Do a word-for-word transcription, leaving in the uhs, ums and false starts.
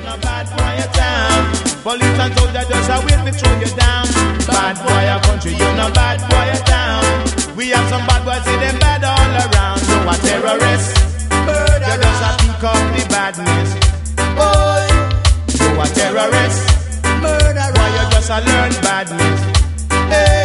a bad boy a town. Police and soldiers just a wait to throw you down. Bad boy a country, you no bad boy a town. We have some bad boys, see them bad all around. You a terrorist, you just a pick up the badness. Boy, you a terrorist, murderer. Why you just a learn badness? Hey.